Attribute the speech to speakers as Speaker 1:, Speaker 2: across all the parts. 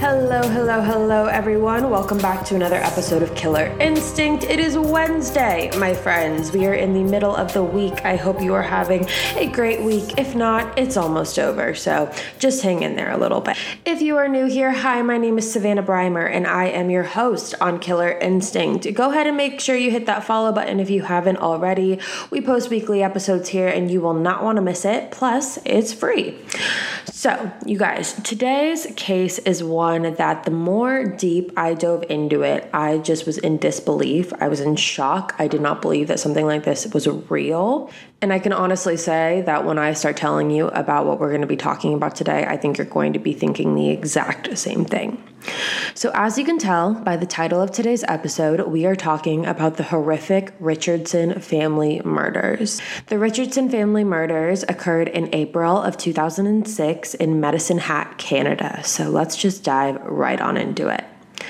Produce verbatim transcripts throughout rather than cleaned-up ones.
Speaker 1: Hello, hello, hello, everyone. Welcome back to another episode of Killer Instinct. It is Wednesday, my friends. We are in the middle of the week. I hope you are having a great week. If not, it's almost over, so just hang in there a little bit. If you are new here, hi, my name is Savannah Breimer, and I am your host on Killer Instinct. Go ahead and make sure you hit that follow button if you haven't already. We post weekly episodes here, and you will not want to miss it. Plus, it's free. So, you guys, today's case is one that the more deep I dove into it, I just was in disbelief. I was in shock. I did not believe that something like this was real. And I can honestly say that when I start telling you about what we're going to be talking about today, I think you're going to be thinking the exact same thing. So as you can tell by the title of today's episode, we are talking about the horrific Richardson family murders. The Richardson family murders occurred in April of two thousand six in Medicine Hat, Canada. So let's just dive right on into it.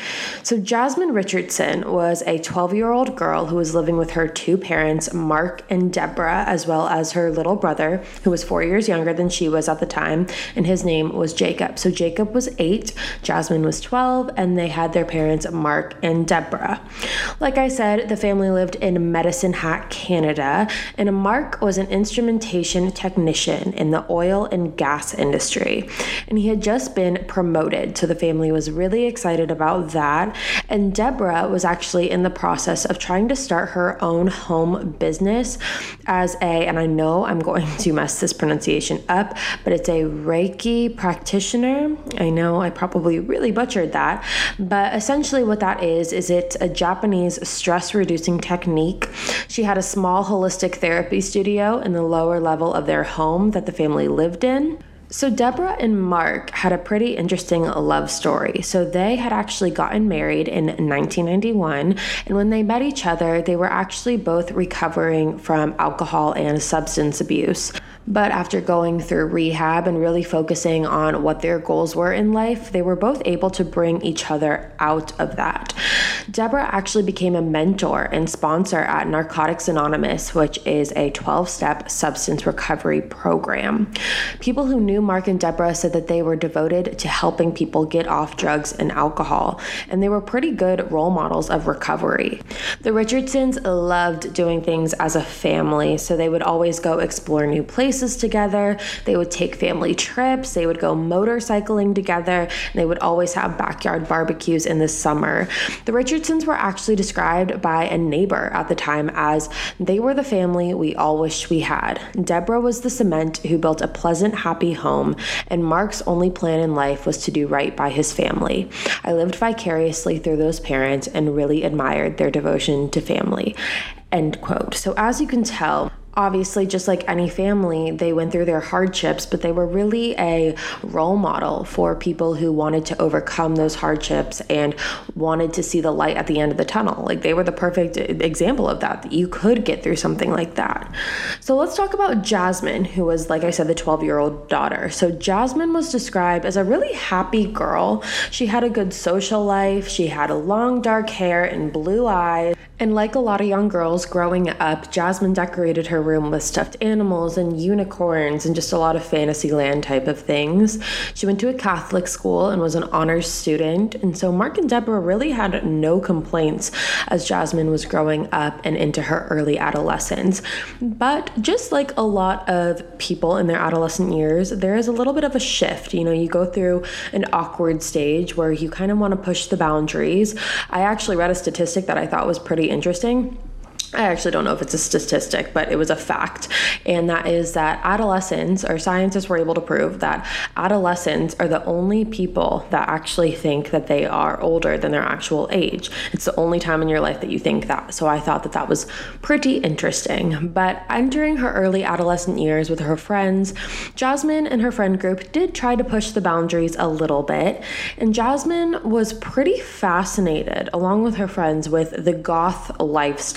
Speaker 1: So Jasmine Richardson was a twelve-year-old girl who was living with her two parents, Mark and Deborah, as well as her little brother, who was four years younger than she was at the time, and his name was Jacob. So Jacob was eight, Jasmine was twelve, and they had their parents, Mark and Deborah. Like I said, the family lived in Medicine Hat, Canada, and Mark was an instrumentation technician in the oil and gas industry, and he had just been promoted, so the family was really excited about that. And Deborah was actually in the process of trying to start her own home business as a, and I know I'm going to mess this pronunciation up, but it's a Reiki practitioner. I know I probably really butchered that, but essentially what that is, is it's a Japanese stress reducing technique. She had a small holistic therapy studio in the lower level of their home that the family lived in. So Deborah and Mark had a pretty interesting love story. So they had actually gotten married in nineteen ninety-one, and when they met each other, they were actually both recovering from alcohol and substance abuse. But after going through rehab and really focusing on what their goals were in life, they were both able to bring each other out of that. Deborah actually became a mentor and sponsor at Narcotics Anonymous, which is a twelve-step substance recovery program. People who knew Mark and Deborah said that they were devoted to helping people get off drugs and alcohol, and they were pretty good role models of recovery. The Richardsons loved doing things as a family, so they would always go explore new places together. They would take family trips. They would go motorcycling together. And they would always have backyard barbecues in the summer. The Richardsons were actually described by a neighbor at the time as they were the family we all wished we had. Deborah was the cement who built a pleasant, happy home, and Mark's only plan in life was to do right by his family. I lived vicariously through those parents and really admired their devotion to family. End quote. So as you can tell, obviously, just like any family, they went through their hardships, but they were really a role model for people who wanted to overcome those hardships and wanted to see the light at the end of the tunnel. Like, they were the perfect example of that, that you could get through something like that. So let's talk about Jasmine, who was, like I said, the twelve-year-old daughter. So Jasmine was described as a really happy girl. She had a good social life. She had a long dark hair and blue eyes. And like a lot of young girls growing up, Jasmine decorated her room with stuffed animals and unicorns and just a lot of Fantasyland type of things. She went to a Catholic school and was an honors student. And so Mark and Deborah really had no complaints as Jasmine was growing up and into her early adolescence. But just like a lot of people in their adolescent years, there is a little bit of a shift. You know, you go through an awkward stage where you kind of want to push the boundaries. I actually read a statistic that I thought was pretty interesting. I actually don't know if it's a statistic, but it was a fact. And that is that adolescents, or scientists were able to prove that adolescents are the only people that actually think that they are older than their actual age. It's the only time in your life that you think that. So I thought that that was pretty interesting. But entering her early adolescent years with her friends, Jasmine and her friend group did try to push the boundaries a little bit. And Jasmine was pretty fascinated, along with her friends, with the goth lifestyle.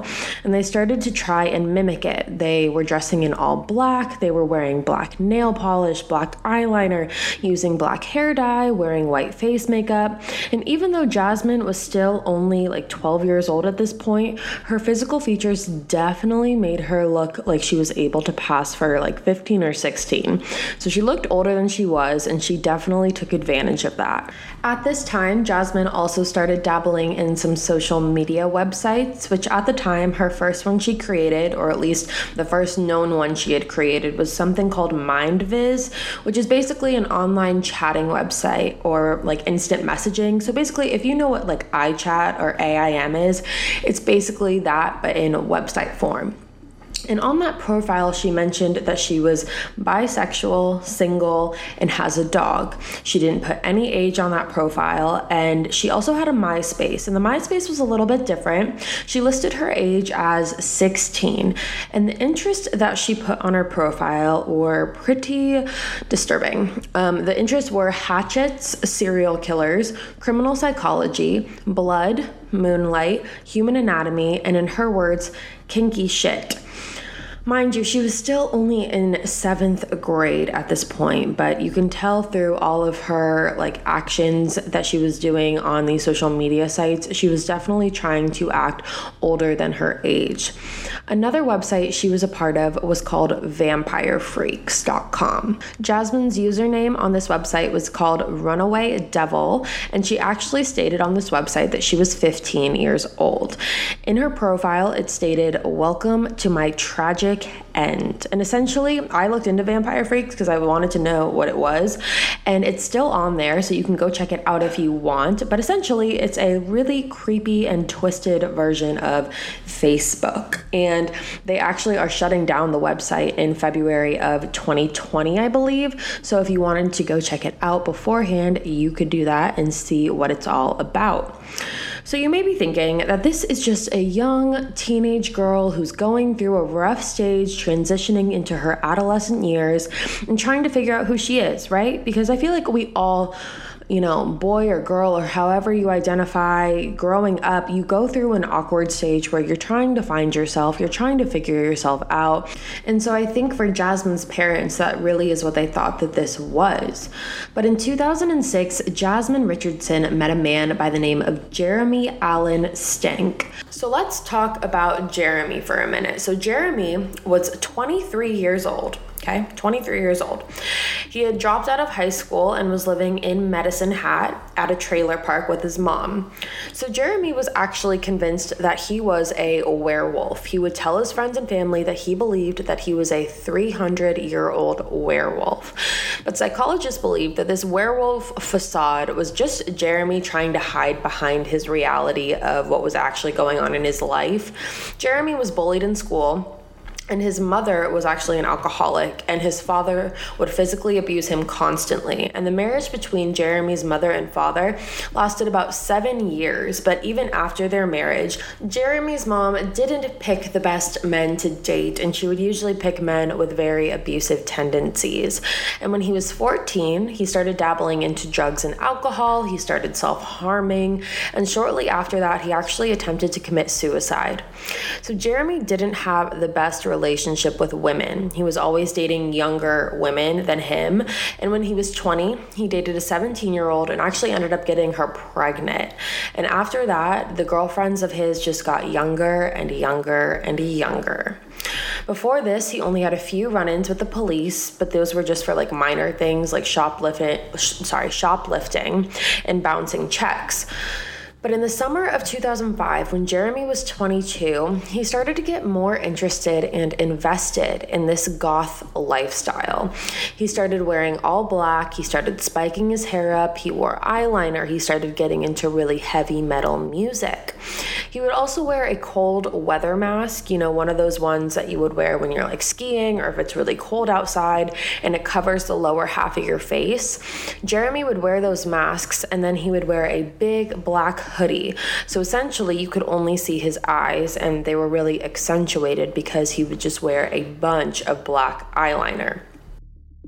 Speaker 1: and they started to try and mimic it. They were dressing in all black, they were wearing black nail polish, black eyeliner, using black hair dye, wearing white face makeup. And even though Jasmine was still only like twelve years old at this point, her physical features definitely made her look like she was able to pass for like fifteen or sixteen. So she looked older than she was, and she definitely took advantage of that. At this time, Jasmine also started dabbling in some social media websites, which at the time, her first one she created, or at least the first known one she had created, was something called MindViz, which is basically an online chatting website or like instant messaging. So basically, if you know what like iChat or A I M is, it's basically that, but in website form. And on that profile, she mentioned that she was bisexual, single, and has a dog. She didn't put any age on that profile, and she also had a MySpace, and the MySpace was a little bit different. She listed her age as sixteen, and the interests that she put on her profile were pretty disturbing. Um, the interests were hatchets, serial killers, criminal psychology, blood, moonlight, human anatomy, and in her words, kinky shit. Mind you, she was still only in seventh grade at this point, but you can tell through all of her like actions that she was doing on these social media sites, she was definitely trying to act older than her age. Another website she was a part of was called vampire freaks dot com. Jasmine's username on this website was called Runaway Devil, and she actually stated on this website that she was fifteen years old. In her profile, it stated, "Welcome to my tragic end." And essentially, I looked into Vampire Freaks because I wanted to know what it was, and it's still on there, so you can go check it out if you want. But essentially, it's a really creepy and twisted version of Facebook, and they actually are shutting down the website in February of twenty twenty, I believe. So if you wanted to go check it out beforehand, you could do that and see what it's all about. So you may be thinking that this is just a young teenage girl who's going through a rough stage, transitioning into her adolescent years and trying to figure out who she is, right? Because I feel like we all, you know, boy or girl or however you identify, growing up, you go through an awkward stage where you're trying to find yourself, you're trying to figure yourself out. And so I think for Jasmine's parents, that really is what they thought that this was. But in two thousand six, Jasmine Richardson met a man by the name of Jeremy Allen Stank. So let's talk about Jeremy for a minute. So Jeremy was twenty-three years old. Okay, twenty-three years old. He had dropped out of high school and was living in Medicine Hat at a trailer park with his mom. So Jeremy was actually convinced that he was a werewolf. He would tell his friends and family that he believed that he was a three hundred year old werewolf. But psychologists believed that this werewolf facade was just Jeremy trying to hide behind his reality of what was actually going on in his life. Jeremy was bullied in school, and his mother was actually an alcoholic, and his father would physically abuse him constantly. And the marriage between Jeremy's mother and father lasted about seven years, but even after their marriage, Jeremy's mom didn't pick the best men to date, and she would usually pick men with very abusive tendencies. And when he was fourteen, he started dabbling into drugs and alcohol, he started self-harming, and shortly after that, he actually attempted to commit suicide. So Jeremy didn't have the best relationship relationship with women. He was always dating younger women than him. And when he was twenty, he dated a seventeen year old and actually ended up getting her pregnant. And after that, the girlfriends of his just got younger and younger and younger. Before this, he only had a few run-ins with the police, but those were just for like minor things like shoplifting, sorry, shoplifting and bouncing checks. But in the summer of two thousand five, when Jeremy was twenty-two, he started to get more interested and invested in this goth lifestyle. He started wearing all black, he started spiking his hair up, he wore eyeliner, he started getting into really heavy metal music. He would also wear a cold weather mask, you know, one of those ones that you would wear when you're like skiing or if it's really cold outside and it covers the lower half of your face. Jeremy would wear those masks, and then he would wear a big black hoodie. So essentially you could only see his eyes, and they were really accentuated because he would just wear a bunch of black eyeliner.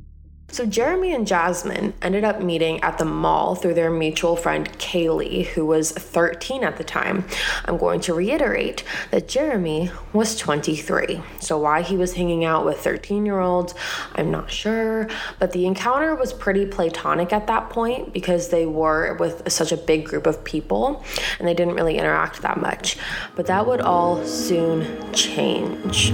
Speaker 1: So Jeremy and Jasmine ended up meeting at the mall through their mutual friend Kaylee, who was thirteen at the time. I'm going to reiterate that Jeremy was twenty-three. So why he was hanging out with thirteen-year-olds, I'm not sure. But the encounter was pretty platonic at that point because they were with such a big group of people and they didn't really interact that much. But that would all soon change.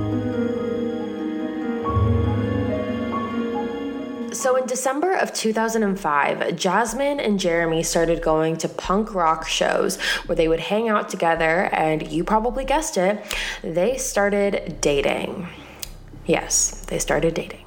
Speaker 1: So in December of two thousand five, Jasmine and Jeremy started going to punk rock shows where they would hang out together, and you probably guessed it, they started dating. Yes, they started dating.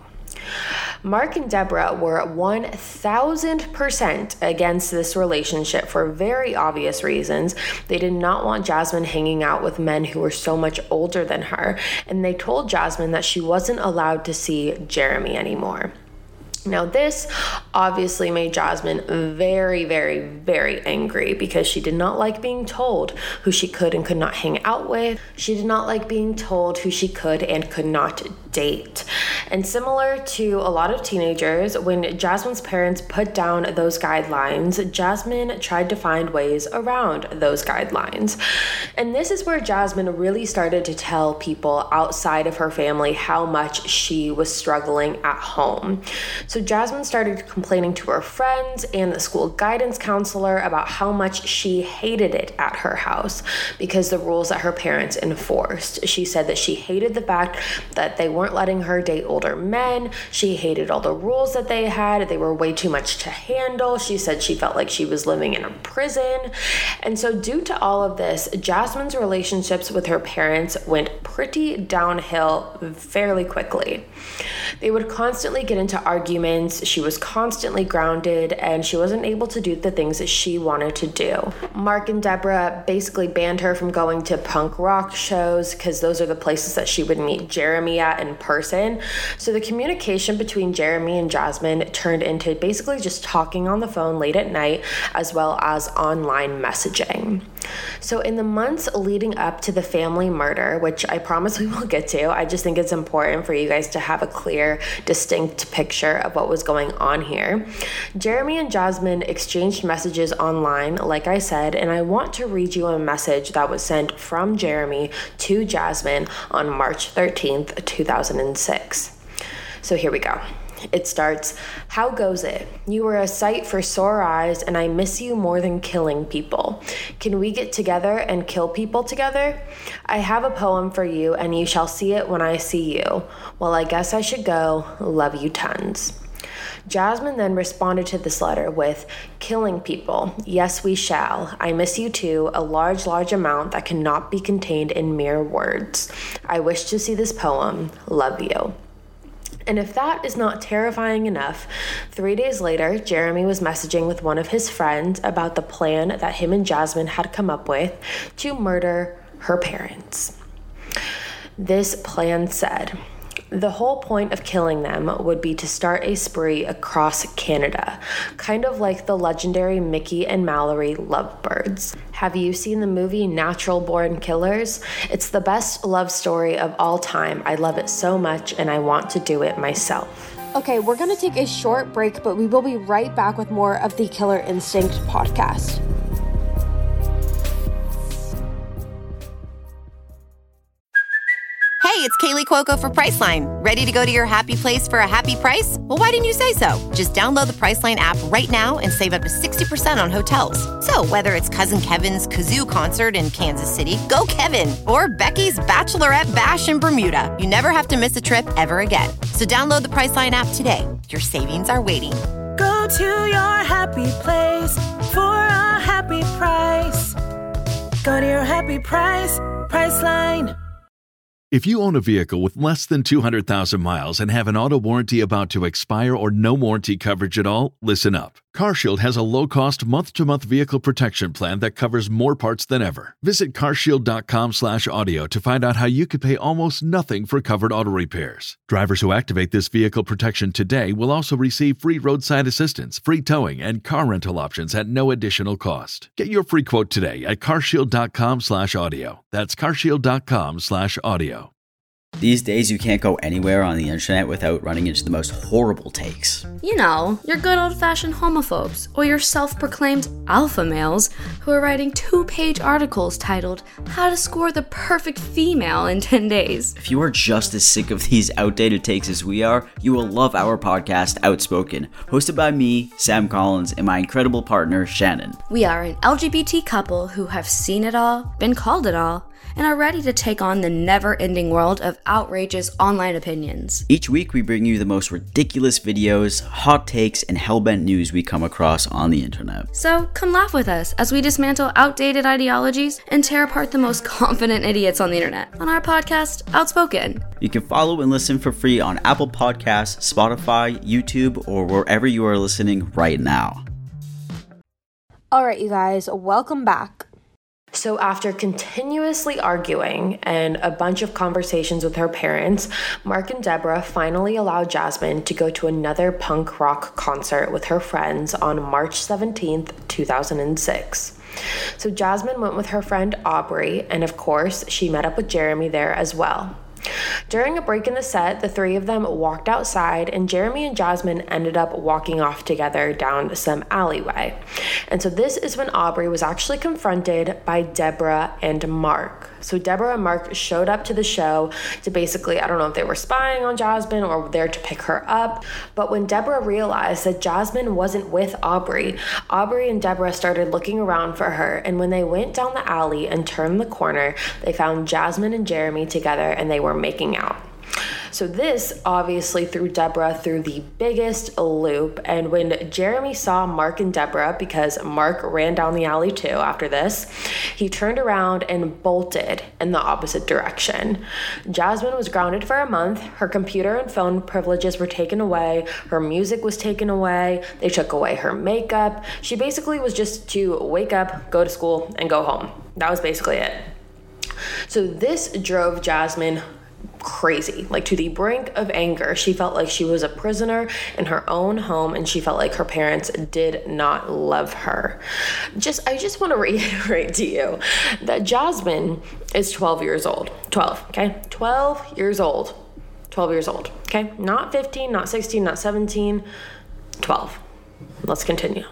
Speaker 1: Mark and Deborah were one thousand percent against this relationship for very obvious reasons. They did not want Jasmine hanging out with men who were so much older than her, and they told Jasmine that she wasn't allowed to see Jeremy anymore. Now, this obviously made Jasmine very, very, very angry because she did not like being told who she could and could not hang out with. She did not like being told who she could and could not date. And similar to a lot of teenagers, when Jasmine's parents put down those guidelines, Jasmine tried to find ways around those guidelines. And this is where Jasmine really started to tell people outside of her family how much she was struggling at home. So Jasmine started complaining to her friends and the school guidance counselor about how much she hated it at her house because the rules that her parents enforced. She said that she hated the fact that they weren't letting her date older men. She hated all the rules that they had. They were way too much to handle. She said she felt like she was living in a prison. And so due to all of this, Jasmine's relationships with her parents went pretty downhill fairly quickly. They would constantly get into arguments. She was constantly grounded, and she wasn't able to do the things that she wanted to do. Mark and Deborah basically banned her from going to punk rock shows because those are the places that she would meet Jeremy at in person. So the communication between Jeremy and Jasmine turned into basically just talking on the phone late at night as well as online messaging. So in the months leading up to the family murder, which I promise we will get to, I just think it's important for you guys to have a clear, distinct picture of what was going on here. Jeremy and Jasmine exchanged messages online, like I said, and I want to read you a message that was sent from Jeremy to Jasmine on March thirteenth, two thousand six. So here we go. It starts, "How goes it? You were a sight for sore eyes, and I miss you more than killing people. Can we get together and kill people together? I have a poem for you, and you shall see it when I see you. Well, I guess I should go. Love you tons." Jasmine then responded to this letter with, "Killing people. Yes, we shall. I miss you too, a large, large amount that cannot be contained in mere words. I wish to see this poem. Love you." And if that is not terrifying enough, three days later, Jeremy was messaging with one of his friends about the plan that him and Jasmine had come up with to murder her parents. This plan said, the whole point of killing them would be to start a spree across Canada, kind of like the legendary Mickey and Mallory lovebirds. Have you seen the movie Natural Born Killers? It's the best love story of all time. I love it so much, and I want to do it myself. Okay, we're going to take a short break, but we will be right back with more of the Killer Instinct podcast.
Speaker 2: Hey, it's Kaylee Cuoco for Priceline. Ready to go to your happy place for a happy price? Well, why didn't you say so? Just download the Priceline app right now and save up to sixty percent on hotels. So whether it's Cousin Kevin's Kazoo Concert in Kansas City, go Kevin, or Becky's Bachelorette Bash in Bermuda, you never have to miss a trip ever again. So download the Priceline app today. Your savings are waiting.
Speaker 3: Go to your happy place for a happy price. Go to your happy price, Priceline.
Speaker 4: If you own a vehicle with less than two hundred thousand miles and have an auto warranty about to expire or no warranty coverage at all, listen up. CarShield has a low-cost month-to-month vehicle protection plan that covers more parts than ever. Visit carshield.com slash audio to find out how you could pay almost nothing for covered auto repairs. Drivers who activate this vehicle protection today will also receive free roadside assistance, free towing, and car rental options at no additional cost. Get your free quote today at carshield.com slash audio. That's carshield.com slash audio.
Speaker 5: These days, you can't go anywhere on the internet without running into the most horrible takes.
Speaker 6: You know, your good old-fashioned homophobes, or your self-proclaimed alpha males who are writing two-page articles titled, How to Score the Perfect Female in ten days.
Speaker 5: If you are just as sick of these outdated takes as we are, you will love our podcast, Outspoken, hosted by me, Sam Collins, and my incredible partner, Shannon.
Speaker 6: We are an L G B T couple who have seen it all, been called it all, and are ready to take on the never-ending world of outrageous online opinions.
Speaker 5: Each week, we bring you the most ridiculous videos, hot takes, and hellbent news we come across on the internet.
Speaker 6: So come laugh with us as we dismantle outdated ideologies and tear apart the most confident idiots on the internet on our podcast, Outspoken.
Speaker 5: You can follow and listen for free on Apple Podcasts, Spotify, YouTube, or wherever you are listening right now.
Speaker 1: All right, you guys, welcome back. So after continuously arguing and a bunch of conversations with her parents, Mark and Deborah finally allowed Jasmine to go to another punk rock concert with her friends on March seventeenth, two thousand six. So Jasmine went with her friend Aubrey, and of course, she met up with Jeremy there as well. During a break in the set, the three of them walked outside, and Jeremy and Jasmine ended up walking off together down some alleyway. And so this is when Aubrey was actually confronted by Deborah and Mark. So Deborah and Mark showed up to the show to basically, I don't know if they were spying on Jasmine or were there to pick her up, but when Deborah realized that Jasmine wasn't with Aubrey, Aubrey and Deborah started looking around for her, and when they went down the alley and turned the corner, they found Jasmine and Jeremy together, and they were making out. So this obviously threw Deborah through the biggest loop, and when Jeremy saw Mark and Deborah, because Mark ran down the alley too after this, he turned around and bolted in the opposite direction. Jasmine was grounded for a month. Her computer and phone privileges were taken away. Her music was taken away. They took away her makeup. She basically was just to wake up, go to school, and go home. That was basically it. So this drove Jasmine crazy, like to the brink of anger. She felt like she was a prisoner in her own home, and she felt like her parents did not love her. Just, I just want to reiterate to you that Jasmine is twelve years old. twelve, okay? twelve years old. twelve years old, okay? Not fifteen, not sixteen, not seventeen, twelve. Let's continue.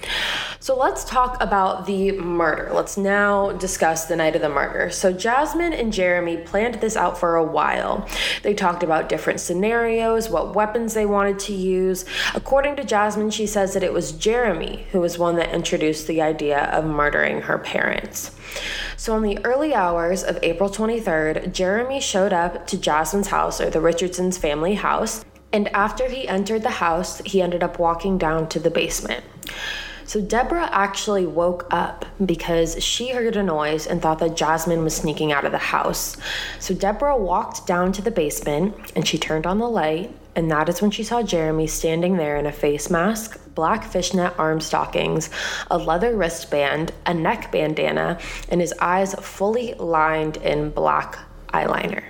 Speaker 1: So let's talk about the murder. Let's now discuss the night of the murder. So Jasmine and Jeremy planned this out for a while. They talked about different scenarios, what weapons they wanted to use. According to Jasmine, she says that it was Jeremy who was one that introduced the idea of murdering her parents. So in the early hours of April twenty-third, Jeremy showed up to Jasmine's house, or the Richardsons' family house, and after he entered the house, he ended up walking down to the basement. So Deborah actually woke up because she heard a noise and thought that Jasmine was sneaking out of the house. So Deborah walked down to the basement and she turned on the light, and that is when she saw Jeremy standing there in a face mask, black fishnet arm stockings, a leather wristband, a neck bandana, and his eyes fully lined in black eyeliner.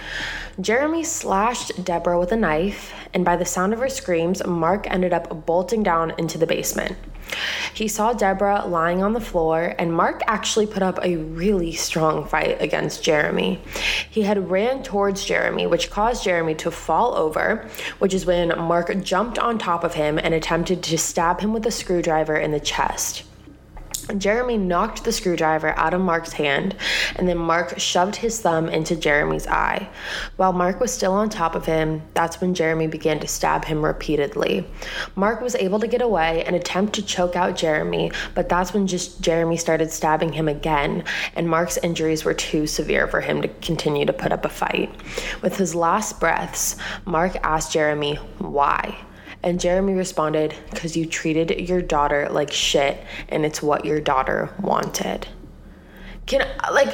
Speaker 1: Jeremy slashed Deborah with a knife, and by the sound of her screams, Mark ended up bolting down into the basement. He saw Deborah lying on the floor, and Mark actually put up a really strong fight against Jeremy. He had ran towards Jeremy, which caused Jeremy to fall over, which is when Mark jumped on top of him and attempted to stab him with a screwdriver in the chest. Jeremy knocked the screwdriver out of Mark's hand, and then Mark shoved his thumb into Jeremy's eye. While Mark was still on top of him, that's when Jeremy began to stab him repeatedly. Mark was able to get away and attempt to choke out Jeremy, but that's when just Jeremy started stabbing him again, and Mark's injuries were too severe for him to continue to put up a fight. With his last breaths, Mark asked Jeremy why. And Jeremy responded, "Because you treated your daughter like shit, and it's what your daughter wanted." Can I, like,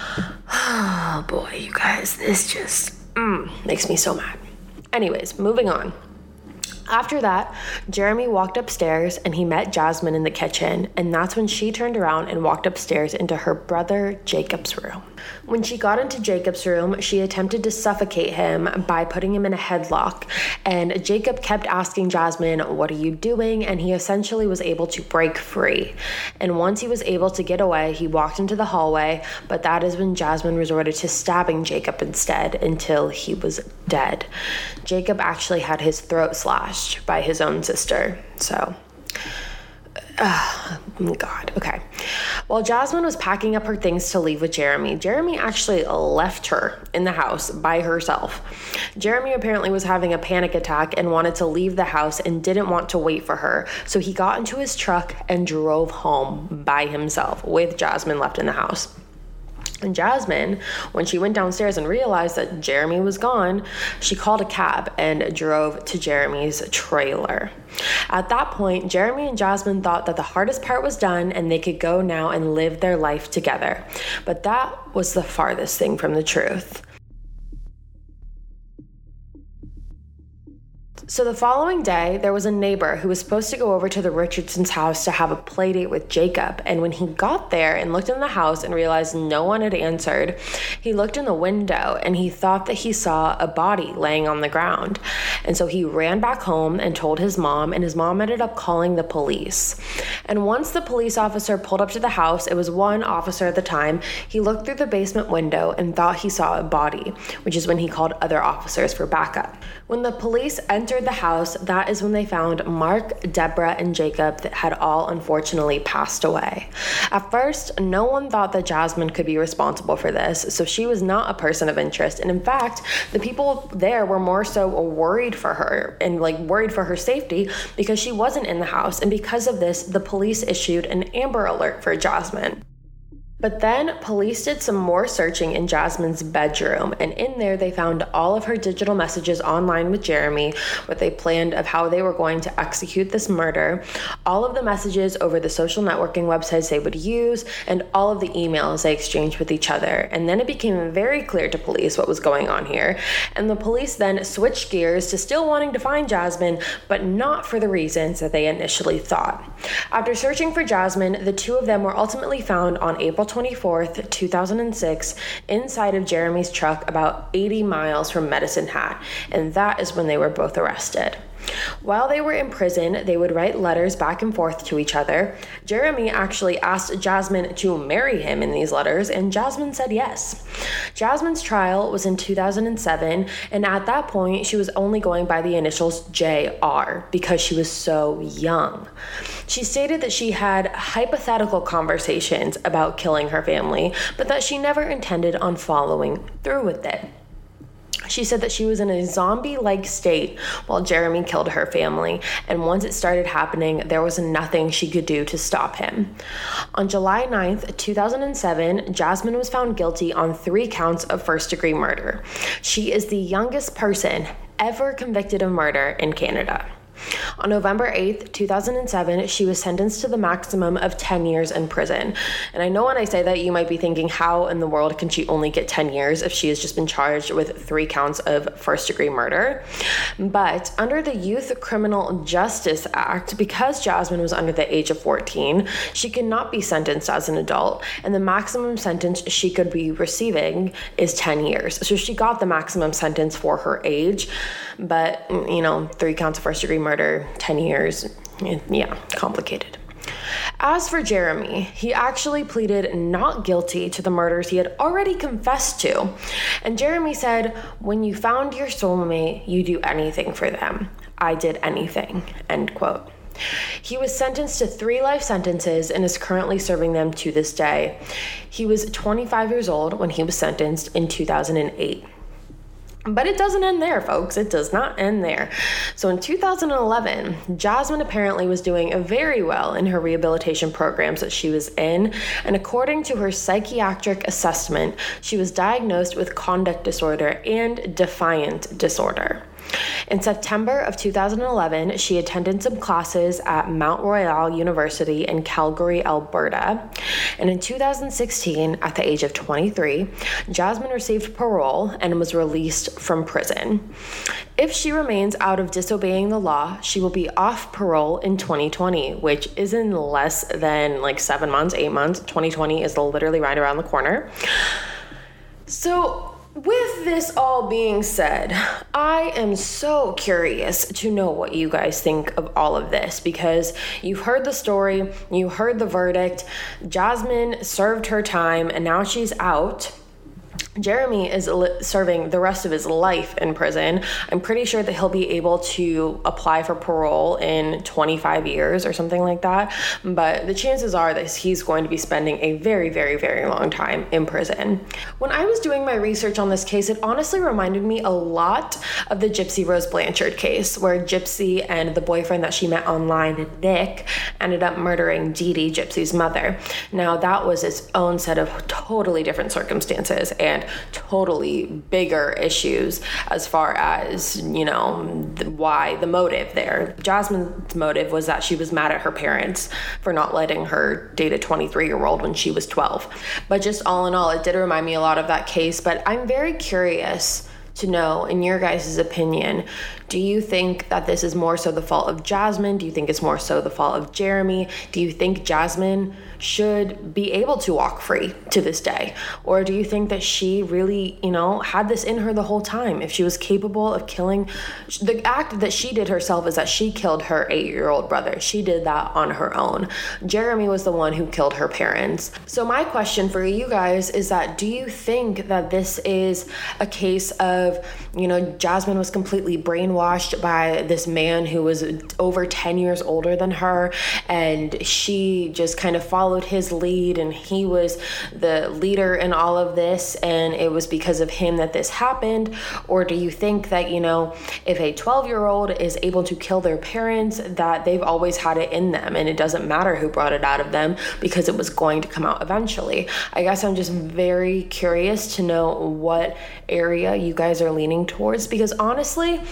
Speaker 1: oh boy, you guys, this just mm, makes me so mad. Anyways, moving on. After that, Jeremy walked upstairs and he met Jasmine in the kitchen, and that's when she turned around and walked upstairs into her brother Jacob's room. When she got into Jacob's room, she attempted to suffocate him by putting him in a headlock, and Jacob kept asking Jasmine, "What are you doing?" And he essentially was able to break free. And once he was able to get away, he walked into the hallway, but that is when Jasmine resorted to stabbing Jacob instead until he was dead. Jacob actually had his throat slashed by his own sister. So, uh, God, okay. While Jasmine was packing up her things to leave with Jeremy, Jeremy actually left her in the house by herself. Jeremy apparently was having a panic attack and wanted to leave the house and didn't want to wait for her. So he got into his truck and drove home by himself with Jasmine left in the house. And Jasmine, when she went downstairs and realized that Jeremy was gone, she called a cab and drove to Jeremy's trailer. At that point, Jeremy and Jasmine thought that the hardest part was done and they could go now and live their life together. But that was the farthest thing from the truth. So the following day, there was a neighbor who was supposed to go over to the Richardsons' house to have a play date with Jacob. And when he got there and looked in the house and realized no one had answered, he looked in the window and he thought that he saw a body laying on the ground. And so he ran back home and told his mom, and his mom ended up calling the police. And once the police officer pulled up to the house, it was one officer at the time, he looked through the basement window and thought he saw a body, which is when he called other officers for backup. When the police entered the house, that is when they found Mark, Deborah, and Jacob that had all unfortunately passed away. At first, no one thought that Jasmine could be responsible for this, so she was not a person of interest. And in fact, the people there were more so worried for her and like worried for her safety because she wasn't in the house. And because of this, the police issued an Amber Alert for Jasmine. But then police did some more searching in Jasmine's bedroom, and in there they found all of her digital messages online with Jeremy, what they planned of how they were going to execute this murder, all of the messages over the social networking websites they would use, and all of the emails they exchanged with each other. And then it became very clear to police what was going on here, and the police then switched gears to still wanting to find Jasmine, but not for the reasons that they initially thought. After searching for Jasmine, the two of them were ultimately found on April twenty-fourth, two thousand six, inside of Jeremy's truck about eighty miles from Medicine Hat, and that is when they were both arrested. While they were in prison, they would write letters back and forth to each other. Jeremy actually asked Jasmine to marry him in these letters, and Jasmine said yes. Jasmine's trial was in two thousand seven, and at that point, she was only going by the initials J R because she was so young. She stated that she had hypothetical conversations about killing her family, but that she never intended on following through with it. She said that she was in a zombie-like state while Jeremy killed her family, and once it started happening, there was nothing she could do to stop him. On July ninth, two thousand seven, Jasmine was found guilty on three counts of first-degree murder. She is the youngest person ever convicted of murder in Canada. On November eighth, two thousand seven, she was sentenced to the maximum of ten years in prison. And I know when I say that, you might be thinking, how in the world can she only get ten years if she has just been charged with three counts of first-degree murder? But under the Youth Criminal Justice Act, because Jasmine was under the age of fourteen, she could not be sentenced as an adult, and the maximum sentence she could be receiving is ten years. So she got the maximum sentence for her age, but, you know, three counts of first-degree murder Murder, ten years, yeah, complicated. As for Jeremy, he actually pleaded not guilty to the murders he had already confessed to. And Jeremy said, "When you found your soulmate, you do anything for them. I did anything," end quote. He was sentenced to three life sentences and is currently serving them to this day. He was twenty-five years old when he was sentenced in two thousand eight. But it doesn't end there, folks. It does not end there. So in two thousand eleven, Jasmine apparently was doing very well in her rehabilitation programs that she was in, and according to her psychiatric assessment, she was diagnosed with conduct disorder and defiant disorder. In September of two thousand eleven, she attended some classes at Mount Royal University in Calgary, Alberta. And in two thousand sixteen, at the age of twenty-three, Jasmine received parole and was released from prison. If she remains out of disobeying the law, she will be off parole in twenty twenty, which is in less than like seven months, eight months. twenty twenty is literally right around the corner. So, with this all being said, I am so curious to know what you guys think of all of this, because you've heard the story, you heard the verdict. Jasmine served her time and now she's out. Jeremy is li- serving the rest of his life in prison. I'm pretty sure that he'll be able to apply for parole in twenty-five years or something like that. But the chances are that he's going to be spending a very, very, very long time in prison. When I was doing my research on this case, it honestly reminded me a lot of the Gypsy Rose Blanchard case, where Gypsy and the boyfriend that she met online, Nick, ended up murdering Dee Dee, Gypsy's mother. Now, that was its own set of totally different circumstances and totally bigger issues as far as, you know, the, why, the motive there. Jasmine's motive was that she was mad at her parents for not letting her date a twenty-three-year-old when she was twelve. But just all in all, it did remind me a lot of that case. But I'm very curious to know, in your guys' opinion, do you think that this is more so the fault of Jasmine? Do you think it's more so the fault of Jeremy? Do you think Jasmine should be able to walk free to this day? Or do you think that she really, you know, had this in her the whole time? If she was capable of killing, the act that she did herself is that she killed her eight-year-old brother. She did that on her own. Jeremy was the one who killed her parents. So my question for you guys is that, do you think that this is a case of, you know, Jasmine was completely brainwashed by this man who was over ten years older than her, and she just kind of followed his lead, and he was the leader in all of this, and it was because of him that this happened? Or do you think that, you know, if a twelve-year-old is able to kill their parents, that they've always had it in them, and it doesn't matter who brought it out of them because it was going to come out eventually? I guess I'm just very curious to know what area you guys are leaning towards, because honestly,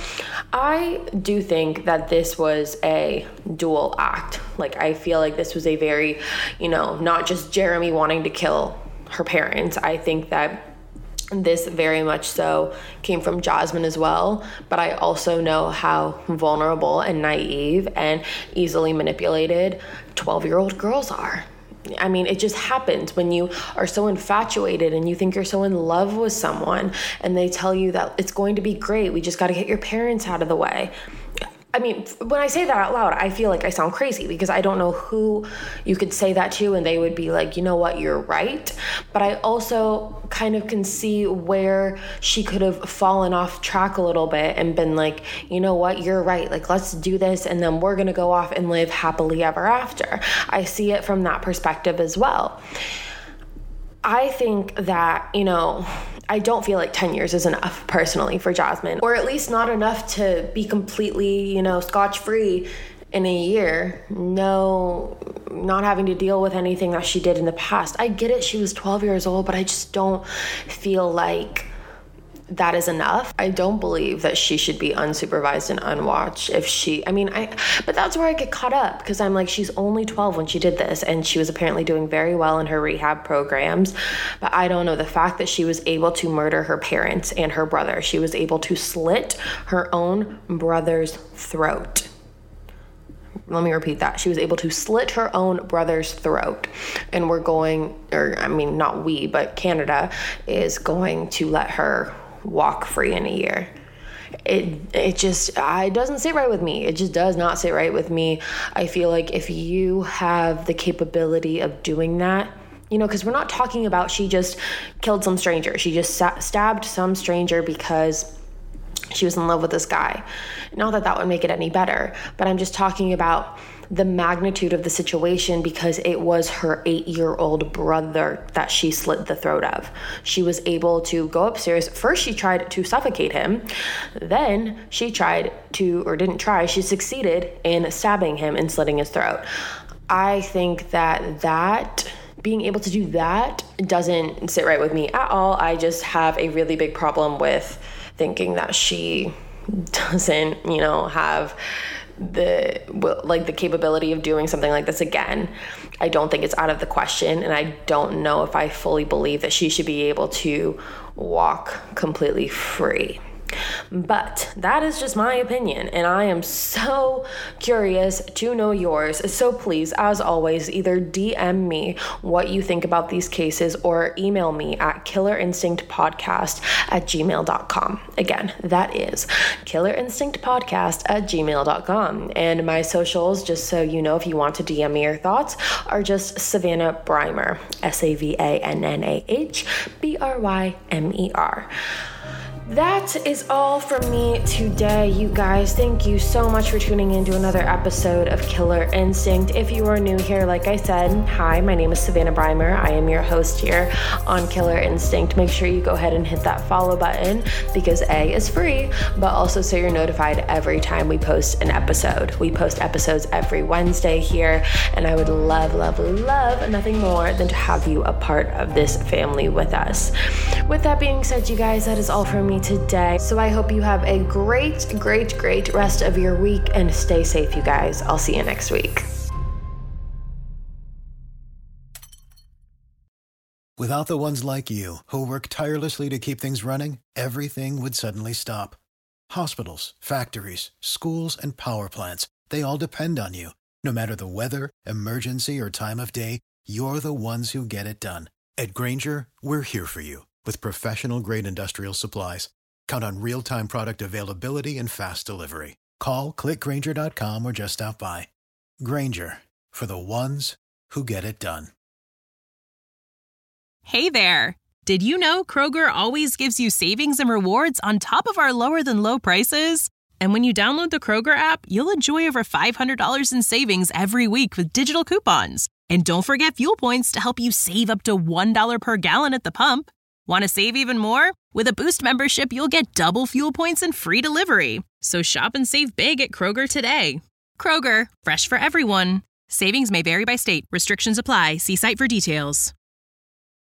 Speaker 1: I do think that this was a dual act. Like, I feel like this was a very, you know, not just Jeremy wanting to kill her parents. I think that this very much so came from Jasmine as well, but I also know how vulnerable and naive and easily manipulated twelve-year-old girls are. I mean, it just happens when you are so infatuated and you think you're so in love with someone, and they tell you that it's going to be great, we just got to get your parents out of the way. I mean, when I say that out loud, I feel like I sound crazy, because I don't know who you could say that to and they would be like, you know what, you're right. But I also kind of can see where she could have fallen off track a little bit and been like, you know what, you're right. Like, let's do this, and then we're going to go off and live happily ever after. I see it from that perspective as well. I think that, you know, I don't feel like ten years is enough personally for Jasmine, or at least not enough to be completely, you know, scotch-free in a year. No, not having to deal with anything that she did in the past. I get it, she was twelve years old, but I just don't feel like that is enough. I don't believe that she should be unsupervised and unwatched if she, I mean, I, but that's where I get caught up, because I'm like, she's only twelve when she did this, and she was apparently doing very well in her rehab programs. But I don't know, the fact that she was able to murder her parents and her brother, she was able to slit her own brother's throat. Let me repeat that. She was able to slit her own brother's throat. And we're going, or I mean, not we, but Canada is going to let her walk free in a year. It it just, uh, it doesn't sit right with me. It just does not sit right with me. I feel like if you have the capability of doing that, you know, because we're not talking about she just killed some stranger. She just sa- stabbed some stranger because she was in love with this guy. Not that that would make it any better, but I'm just talking about the magnitude of the situation, because it was her eight-year-old brother that she slit the throat of. She was able to go upstairs. First, she tried to suffocate him. Then she tried to, or didn't try, she succeeded in stabbing him and slitting his throat. I think that that... being able to do that doesn't sit right with me at all. I just have a really big problem with thinking that she doesn't, you know, have the like the capability of doing something like this again. I don't think it's out of the question, and I don't know if I fully believe that she should be able to walk completely free. But that is just my opinion, and I am so curious to know yours. So please, as always, either D M me what you think about these cases or email me at killerinstinctpodcast at gmail dot com. Again, that is killerinstinctpodcast at gmail dot com. And my socials, just so you know, if you want to D M me your thoughts, are just Savannah Brymer, S A V A N N A H B R Y M E R. That is all from me today, you guys. Thank you so much for tuning in to another episode of Killer Instinct. If you are new here, like I said, hi, my name is Savannah Brymer. I am your host here on Killer Instinct. Make sure you go ahead and hit that follow button because A, is free, but also so you're notified every time we post an episode. We post episodes every Wednesday here, and I would love, love, love nothing more than to have you a part of this family with us. With that being said, you guys, that is all from me today. So I hope you have a great, great, great rest of your week, and stay safe, you guys. I'll see you next week.
Speaker 7: Without the ones like you, who work tirelessly to keep things running, everything would suddenly stop. Hospitals, factories, schools, and power plants, they all depend on you. No matter the weather, emergency, or time of day, you're the ones who get it done. At Grainger, we're here for you with professional-grade industrial supplies. Count on real-time product availability and fast delivery. Call, click Grainger dot com, or just stop by. Grainger, for the ones who get it done.
Speaker 8: Hey there! Did you know Kroger always gives you savings and rewards on top of our lower-than-low prices? And when you download the Kroger app, you'll enjoy over five hundred dollars in savings every week with digital coupons. And don't forget fuel points to help you save up to one dollar per gallon at the pump. Want to save even more? With a Boost membership, you'll get double fuel points and free delivery. So shop and save big at Kroger today. Kroger, fresh for everyone. Savings may vary by state. Restrictions apply. See site for details.